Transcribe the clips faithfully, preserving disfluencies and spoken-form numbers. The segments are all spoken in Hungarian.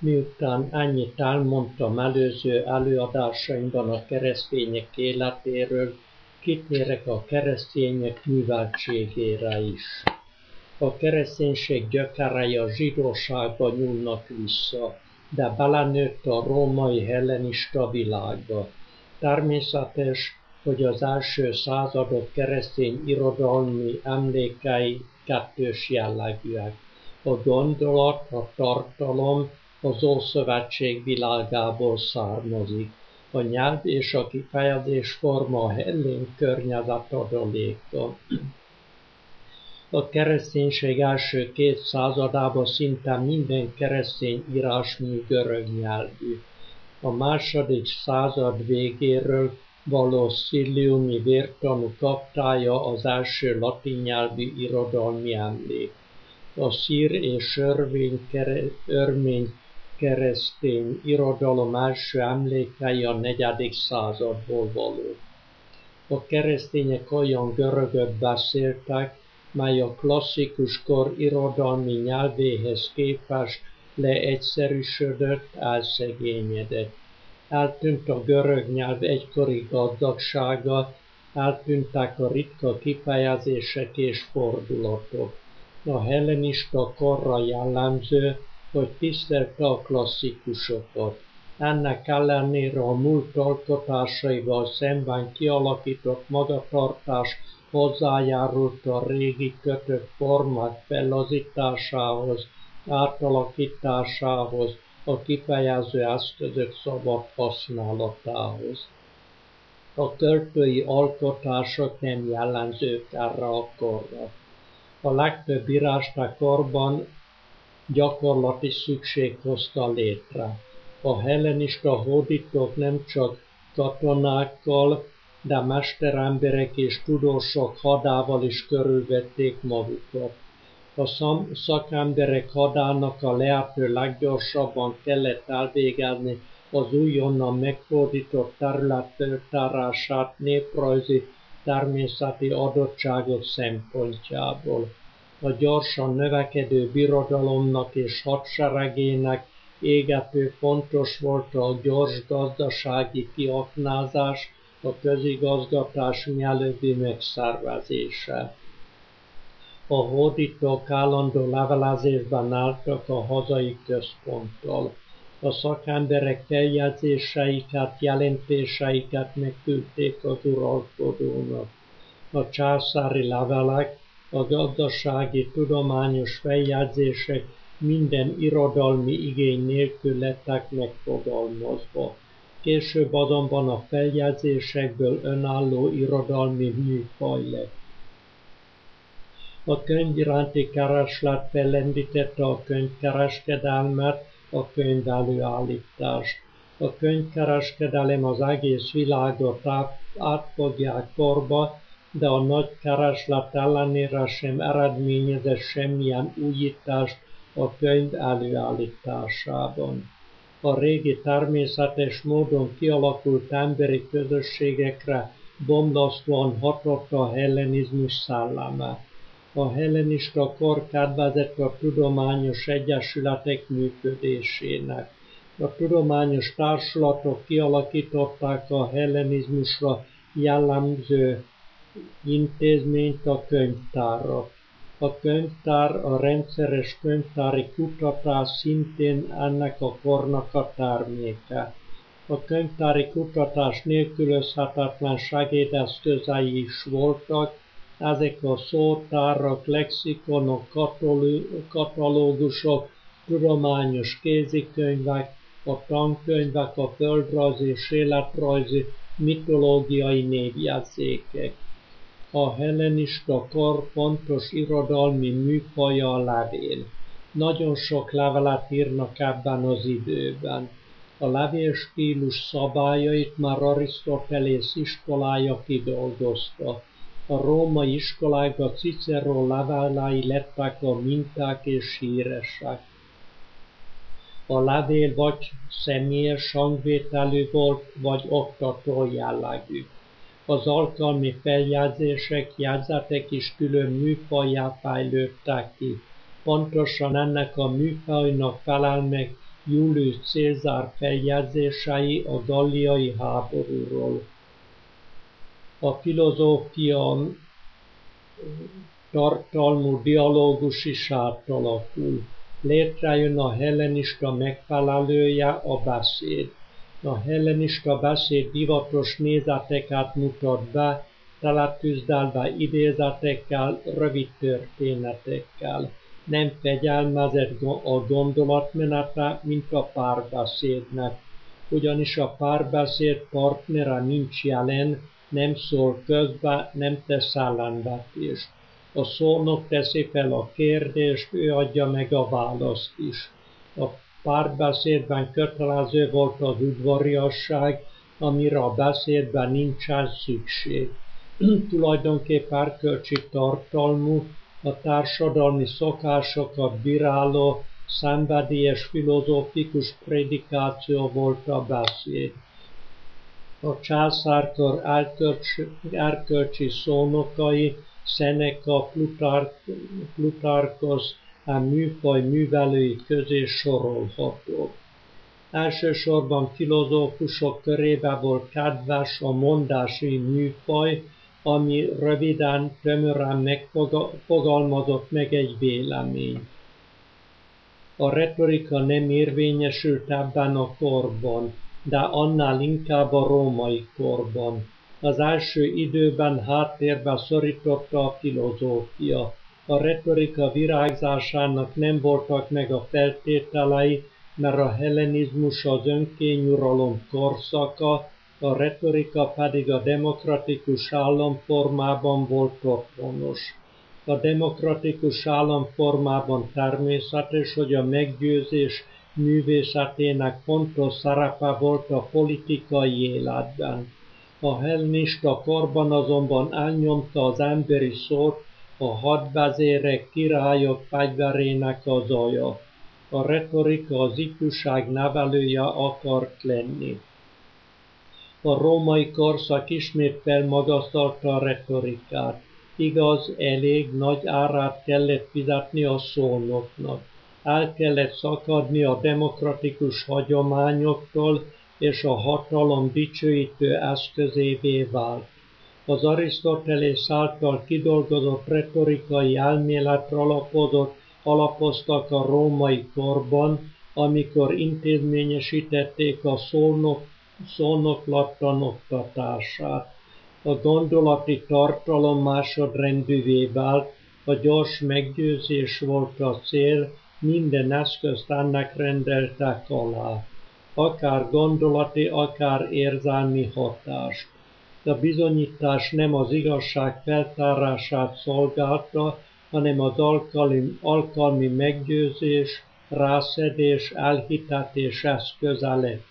Miután ennyit elmondtam előző előadásaimban a keresztények életéről, kitérek a keresztények műveltségére is. A kereszténység gyökerei a zsidóságba nyúlnak vissza, de belenőtt a római hellenista világba. Természetes, hogy az első századok keresztény irodalmi emlékei kettős jellegűek. A gondolat, a tartalom az Ószövetség világából származik. A nyelv és a kifejezés forma a hellén környezet adaléka. A kereszténység első két századában szinte minden keresztény írásmű görög nyelvű. A második század végéről való szilliumi vértanú kaptája az első latin nyelvű irodalmi emlék. A szír és örvény, örmény keresztény irodalom első emlékei a negyedik századból való. A keresztények olyan görögöt beszéltek, mely a klasszikus kor irodalmi nyelvéhez képest leegyszerűsödött, elszegényedett. Eltűnt a görög nyelv egykori gazdagsága, eltűntek a ritka kifejezések és fordulatok. A hellenista korra jellemző, hogy tisztelte a klasszikusokat. Ennek ellenére a múlt alkotásaival szemben kialakított magatartás hozzájárult a régi kötött formák fellazításához, átalakításához, a kifejező eszközök szabad használatához. A költői alkotások nem jellemzők erre a korra. A legtöbb írást a korban gyakorlati szükség hozta létre. A hellenista hódítók nem csak katonákkal, de mesteremberek és tudósok hadával is körülvették magukat. A szakemberek hadának a lehető leggyorsabban kellett elvégezni az újonnan meghódított terület feltárását néprajzi természeti adottságok szempontjából. A gyorsan növekedő birodalomnak és hadseregének égető fontos volt a gyors gazdasági kiaknázás, a közigazgatás mielőbbi megszervezése. A hódítók állandó levelezésben álltak a hazai központtal. A szakemberek feljegyzéseiket, jelentéseiket megküldték az uralkodónak. A császári levelek, a gazdasági tudományos feljegyzések minden irodalmi igény nélkül lettek megfogalmazva. Később azonban a feljegyzésekből önálló irodalmi műfaj lett. A könyv iránti kereslet fellendítette a könyvkereskedelmet, a könyvelőállítást. A könyvkereskedelem az egész világot át, átfogják korba, de a nagy kereslet ellenére sem eredményezett semmilyen újítást a könyv előállításában. A régi természetes módon kialakult emberi közösségekre bomlasztóan hatott a hellenizmus szelleme. A hellenista kor kedvezett a tudományos egyesületek működésének. A tudományos társulatok kialakították a hellenizmusra jellemző intézményt, a könyvtárat. A könyvtár, a rendszeres könyvtári kutatás szintén ennek a kornak a terméke. A könyvtári kutatás nélkülözhetetlen segédeszközei is voltak, ezek a szótárak, lexikonok, katalógusok, tudományos kézikönyvek, a tankönyvek, a földrajzi és életrajzi, mitológiai névjegyzékek. A hellenista kor fontos irodalmi műfaja a levél. Nagyon sok levelet írnak ebben az időben. A levélstílus szabályait már Arisztotelész iskolája kidolgozta. A római iskolákban Cicero levelei lettek a minták és híresek. A levél vagy személyes hangvételű volt, vagy oktató jellegű. Az alkalmi feljegyzések, jegyzetek is külön műfajjá fejlődtek ki. Pontosan ennek a műfajnak felel meg Julius Cézár feljegyzései a galliai háborúról. A filozófia tartalmú dialógus is átalakul. Létrejön a hellenista megfelelője, a beszéd. A hellenista beszéd divatos nézeteket mutat be, teletűzdelve idézetekkel, rövid történetekkel. Nem fegyelmezett a gondolatmenete, mint a párbeszédnek. Ugyanis a párbeszéd partnere nincs jelen, nem szól közbe, nem tesz ellenvetést. A szónok teszi fel a kérdést, ő adja meg a választ is. A párbeszédben kötelező volt az udvariasság, amire a beszédben nincsen szükség. Tulajdonképp erkölcsi tartalmú, a társadalmi szokásokat bíráló, szenvedélyes filozófikus prédikáció volt a beszéd. A császárkor erkölcsi szónokai, Seneca, Plutarkhosz, a műfaj művelői közé sorolhatók. Elsősorban filozófusok körébe volt kedves a mondási műfaj, ami röviden, tömören megfogalmazott meg egy véleményt. A retorika nem érvényesült ebben a korban, de annál inkább a római korban. Az első időben háttérbe szorította a filozófia. A retorika virágzásának nem voltak meg a feltételei, mert a hellenizmus az önkényuralom korszaka, a retorika pedig a demokratikus államformában volt otthonos. A demokratikus államformában természetes, hogy a meggyőzés művészetének fontos szerepe volt a politikai életben. A hellenista korban azonban elnyomta az emberi szót a hadvezérek, királyok fegyverének a zaja. A retorika az ifjúság nevelője akart lenni. A római korszak ismét felmagasztalta a retorikát. Igaz, elég nagy árát kellett fizetni a szónoknak. El kellett szakadni a demokratikus hagyományoktól, és a hatalom dicsőítő eszközévé vált. Az Arisztotelész által kidolgozott retorikai elméletre alapozott, alapoztak a római korban, amikor intézményesítették a szónok, szónoklattan oktatását. A gondolati tartalom másodrendűvé vált, a gyors meggyőzés volt a cél, minden eszközt ennek rendeltek alá. Akár gondolati, akár érzelmi hatást. A bizonyítás nem az igazság feltárását szolgálta, hanem az alkalmi, alkalmi meggyőzés, rászedés, elhitetés eszköze lett.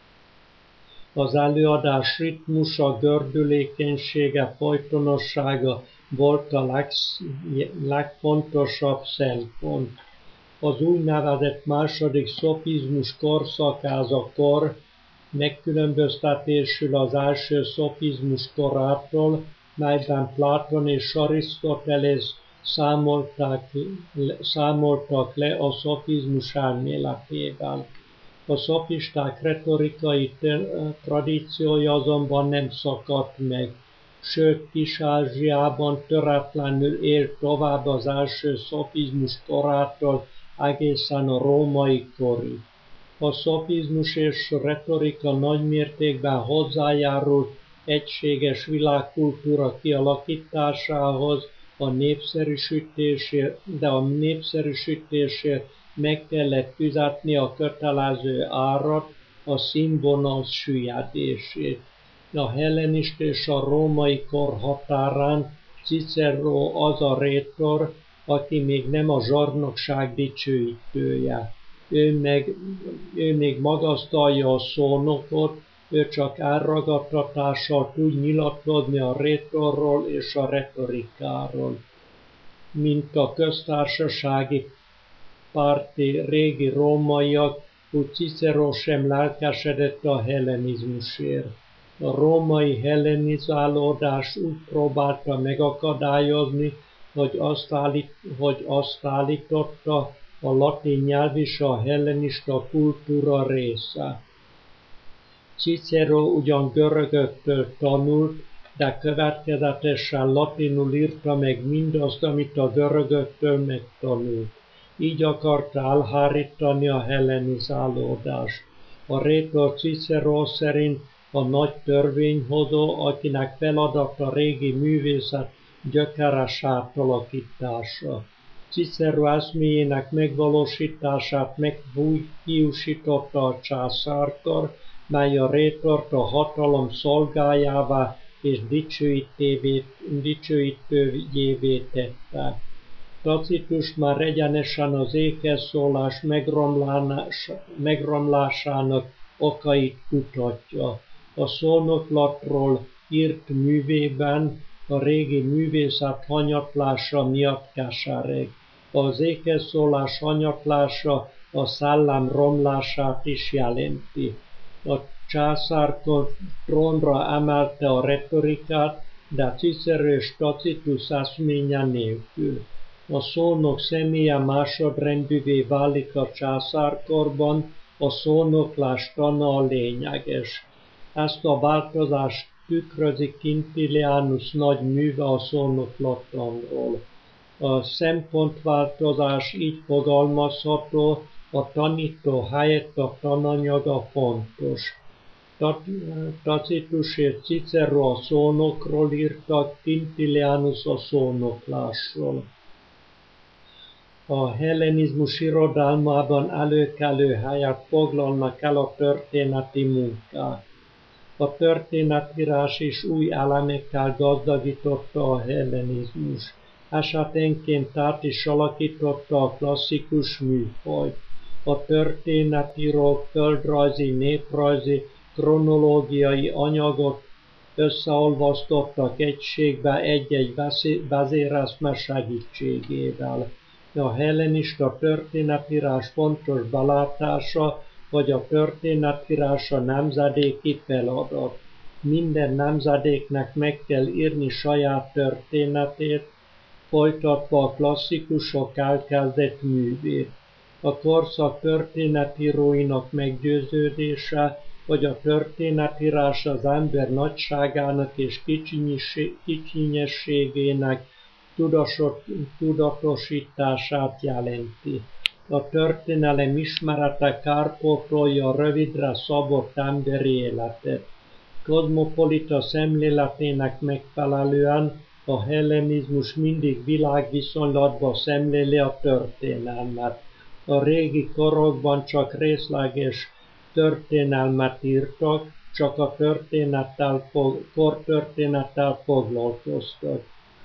Az előadás ritmusa, gördülékenysége, folytonossága volt a legsz, legfontosabb szempont. Az úgynevezett második szofizmus korszakázakor megkülönböztetésül az első szofizmus korától, melyben Platon és Arisztotelész számoltak, számoltak le a szofizmus elméletével. A szofisták retorikai tradíciója azonban nem szakadt meg, sőt Kis-Ázsiában töretlenül élt tovább az első szofizmus korától egészen a római korig. A szofizmus és retorika nagymértékben hozzájárult egységes világkultúra kialakításához, a népszerűsítésért, de a népszerűsítésért meg kellett fizetni a kötelező árat, a színvonal süllyedését. A hellenista és a római kor határán Cicero az a rétor, aki még nem a zsarnokság dicsőítője. Ő, meg, ő még magasztalja a szónokot, ő csak elragadtatással tud nyilatkozni a rétorról és a retorikáról. Mint a köztársasági párti régi rómaiak, úgy Cicero sem lelkesedett a hellenizmusért. A római hellenizálódás úgy próbálta megakadályozni, hogy azt, állít, hogy azt állította, a latin nyelv és a hellenista kultúra része. Cicero ugyan görögöktől tanult, de következetesen latinul írta meg mindazt, amit a görögöktől megtanult. Így akarta elhárítani a hellenizálódást. A rétor Cicero szerint a nagy törvényhozó, akinek feladata a régi művészet gyökeres átalakítása. Cicero eszméjének megvalósítását meghiúsította a császárkar, mely a rétort a hatalom szolgájává és dicsőítőjévé tette. Tacitus már egyenesen az ékezszólás megromlásának okait kutatja. A szónoklatról írt művében a régi művészet hanyatlása miatt kesereg. Az ékezszólás hanyatlása a szellem romlását is jelenti. A császárkor trónra emelte a retorikát, de Cicero és Tacitus eszménye nélkül. A szónok személye másodrendűvé válik a császárkorban, a szónoklás tana a lényeges. Ezt a változást tükrözi Quintilianus nagy műve a szónoklatanról. A szempontváltozás így fogalmazható, a tanító helyett a tananyaga fontos. Tacitus és Cicero a szónokról írtak, Quintilianus a szónoklásról. A hellenizmus irodalmában előkelő helyet foglalnak el a történeti munkák. A történetírás is új elemekkel gazdagította a hellenizmus. Esetenként át is alakította a klasszikus műfajt. A történetírók földrajzi, néprajzi, kronológiai anyagot összeolvasztottak egységbe egy-egy vezéreszme segítségével. A hellenista történetírás fontos belátása, vagy a történetírás a nemzedéki feladat. Minden nemzedéknek meg kell írni saját történetét, folytatva a klasszikusok elkezdett művét. A korszak történetíróinak meggyőződése, hogy a történetírás az ember nagyságának és kicsinyességének tudatosítását jelenti. A történelem ismerete kárpótolja a rövidre szabott emberi életet. Kozmopolita szemléletének megfelelően a hellenizmus mindig világviszonylatban szemléli a történelmet. A régi korokban csak részleges történelmet írtak, csak a történettel, kortörténettel foglalkoztak.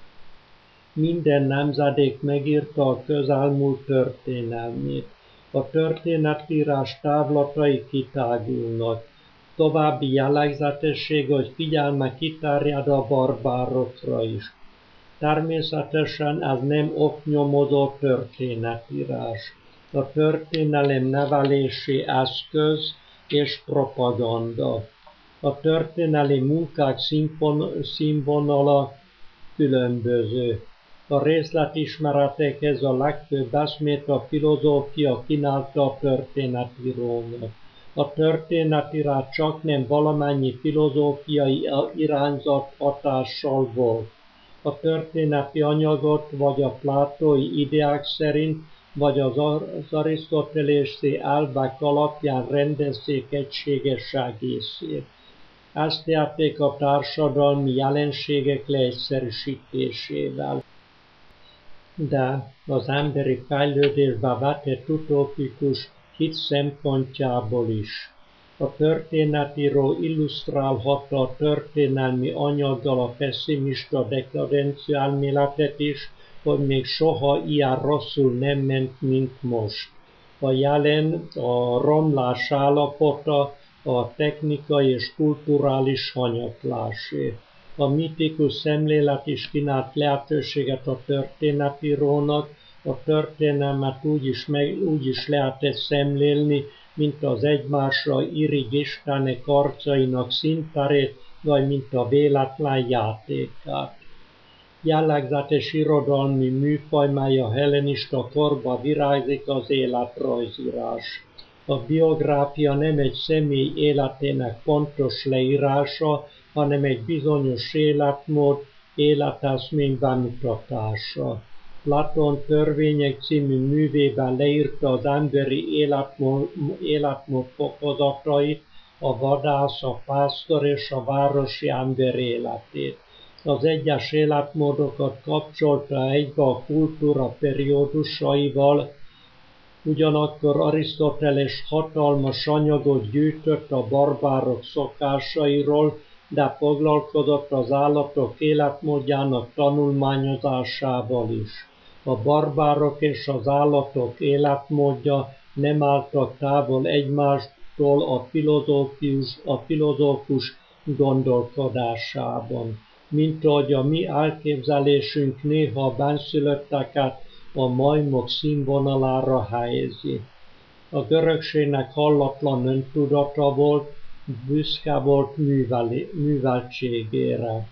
Minden nemzedék megírta a közelmúlt történelmét. A történetírás távlatai kitágulnak. További jellegzetesség, hogy figyelme kiterjed a barbárokra is. Természetesen ez nem oknyomozó történetírás. A történelem nevelési eszköz és propaganda. A történelmi munkák színvonala különböző. A részletismeretekhez a legfőbb eszmét a filozófia kínálta a történetírónak. A történetírás csaknem valamennyi filozófiai irányzat hatással volt. A történeti anyagot vagy a plátói ideák szerint, vagy az arisztotelészi elvek alapján rendezzék egységes egészét. Ezt érték a társadalmi jelenségek leegyszerűsítésével. De az emberi fejlődésbe vetett utópikus hit szempontjából is. A történetíró illusztrálhatta a történelmi anyaggal a pessimista dekadencia elméletet is, hogy még soha ilyen rosszul nem ment, mint most. A jelen, a romlás állapota, a technikai és kulturális hanyatlásé. A mitikus szemlélet is kínált lehetőséget a történetírónak, a történelmet úgy is, meg, úgy is lehetett szemlélni, mint az egymásra irigy istenek arcainak színterét, vagy mint a véletlen játékát. Jellegzetes irodalmi műfaj, mely a hellenista korba virágzik, az életrajzírás. A biográfia nem egy személy életének pontos leírása, hanem egy bizonyos életmód, életeszmény bemutatása. Platon Törvények című művében leírta az emberi életmód, életmód fokozatait, a vadász, a pásztor és a városi ember életét. Az egyes életmódokat kapcsolta egybe a kultúra periódusaival, ugyanakkor Arisztoteles hatalmas anyagot gyűjtött a barbárok szokásairól, de foglalkozott az állatok életmódjának tanulmányozásával is. A barbárok és az állatok életmódja nem álltak távol egymástól a filozófus, a filozófus gondolkodásában, mint ahogy a mi elképzelésünk néha a benszülötteket a majmok színvonalára helyezi. A görögségnek hallatlan öntudata volt, büszke volt műveli, műveltségére.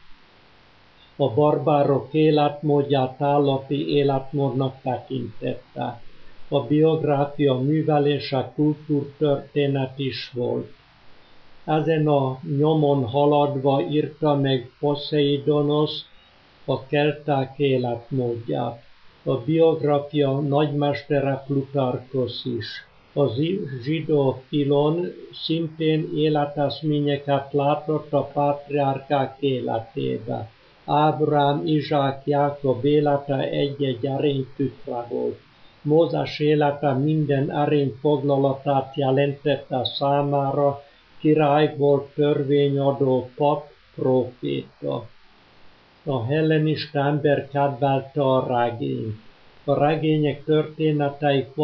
A barbárok életmódját állati életmódnak tekintette. A biográfia művelése kultúrtörténet is volt. Ezen a nyomon haladva írta meg Poszeidonosz a kelták életmódját. A biográfia nagymestere Plutarkosz is. A zsidó Filon szintén életeszményeket látott a pátriárkák életébe. Ábrám, Izsák, Jákob élete egy-egy erény tükre volt. Mózes élete minden erény foglalatát jelentette számára, király volt, törvényadó, pap, próféta. A hellenista ember kedvelte a regényt. A regények történeteik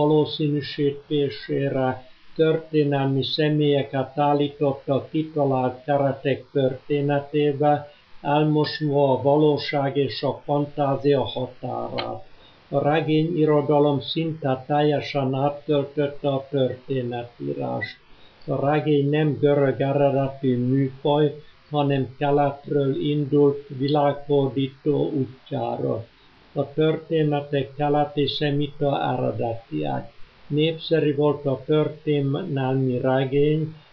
valószínűsítésére történelmi személyeket állítottak kitalált keretek történetébe, elmosva a valóság és a fantázia határát. A regényirodalom szinte teljesen áttöltötte a történetírást. A regény nem görög eredetű műfaj, hanem keletről indult világhódító útjára. A történetek keleti szemita eredetiek. Népszerű volt a történelmi regény,